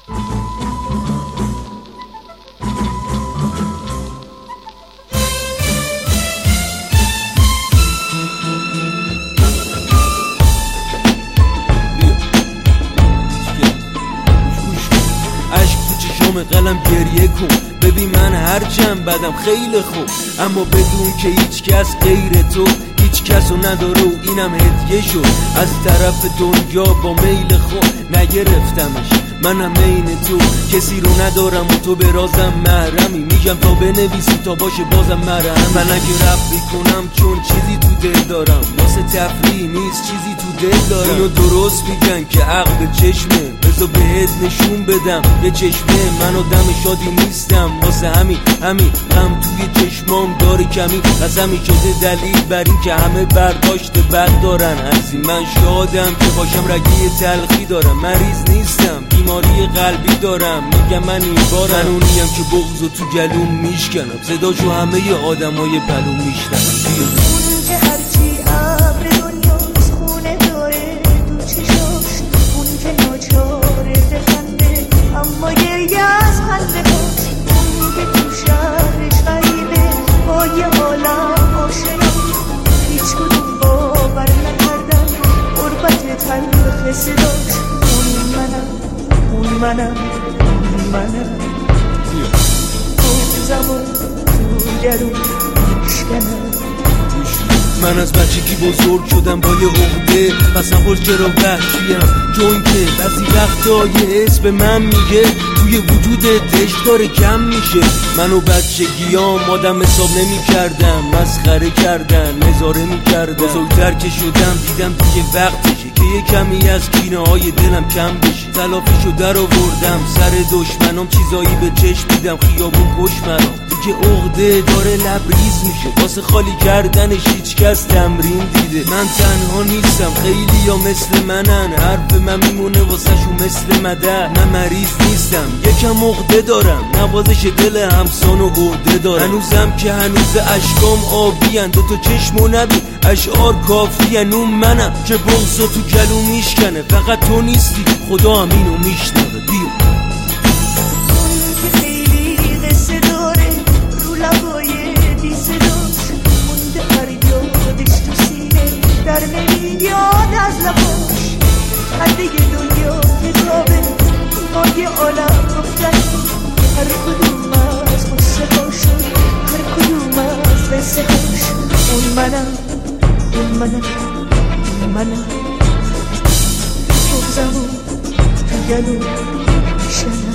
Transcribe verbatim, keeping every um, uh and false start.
قلم گریه کن ببین من هرچند بدم خیلی خوب، اما بدون که هیچ کس غیر تو هیچ کس رو نداره و اینم هدیه شد از طرف دنیا با میل خود نگرفتمش. منم عین تو کسی رو ندارم و تو به رازم محرمی، میگم تا بنویسی تا باشه بازم مرهم. من اگه رپ میکنم چون چیزی تو دل دارم، واسه تفریح نیست چیزی تو دل دارم. اینو درست میگن که عقل چشمه، بذار بهت نشون بدم یه چشمه. من آدم شادی نیستم واسه همین همین غم توی چشمام داره کمی، از همین شده دلیل بر این که همه برداشت بد دارن. از این من شادم که باشم رگی تلخی دارم، مریض نیستم بیماری قلبی دارم. میگم من این بارم، من اونیم که بغضو تو گلوم میشکنم، صداشو همه آدمای پلوم میشنم. اون که هرچی ابر دنیاست خونه داره تو چشاش، اون که ناچاره بخنده اما گریه از خنده هاش، اون که تو شهرش غریبه با یه عالم آشنا، هیچ کدوم باور نکردن غربت تلخ صداش. اون منم اون منم اون منم بغضمو تو گلوم میشکنم. من از بچگی بزرگ شدم با یه عقده، پسم پر چرا وحشیم چون که بعضی وقتا یه حس به من میگه توی وجودت عشق داره کم میشه. منو بچگیام آدم حساب نمی کردم، مسخره کردن نظاره می کردم. بزرگتر که شدم دیدم دیگه وقتشه که یه کمی از کینه های دلم کم بشه. تلافیشو در آوردم سر دشمنام، چیزایی به چشم دیدم خیابون کش مرام. دیگه عقده داره لبریز میشه واسه خالی کردنش هیچ کس تمرین دیده. من تنها نیستم خیلی یا مثل منن، حرف من میمونه واسه شو مثل مده. من مریض نیستم یکم عقده دارم، نوازش دل همسان و عقده دارم. هنوزم که هنوز اشکام آبیان، دو تا چشم و نبی اشعار کافیان. اون منم که بغضو تو گلو میشکنه، فقط تو نیستی خدا هم اینو میشنوه. بیا در نمیاد از لباش خنده دنیا کتابه با یه عالم گفتن، هر کدوم از قصه هاشون هر کدوم از قصه هاش. اون منم اون منم اون منم بغضمو تو گلو میشنم.